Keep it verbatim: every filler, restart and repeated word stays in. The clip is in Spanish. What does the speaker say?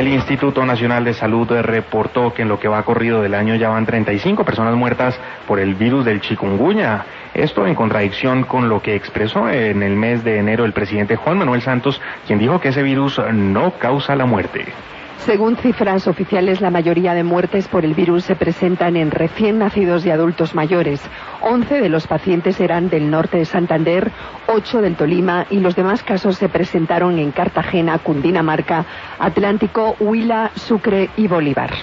El Instituto Nacional de Salud reportó que en lo que va corrido del año ya van treinta y cinco personas muertas por el virus del chikungunya. Esto en contradicción con lo que expresó en el mes de enero el presidente Juan Manuel Santos, quien dijo que ese virus no causa la muerte. Según cifras oficiales, la mayoría de muertes por el virus se presentan en recién nacidos y adultos mayores. once de los pacientes eran del norte de Santander, ocho del Tolima y los demás casos se presentaron en Cartagena, Cundinamarca, Atlántico, Huila, Sucre y Bolívar.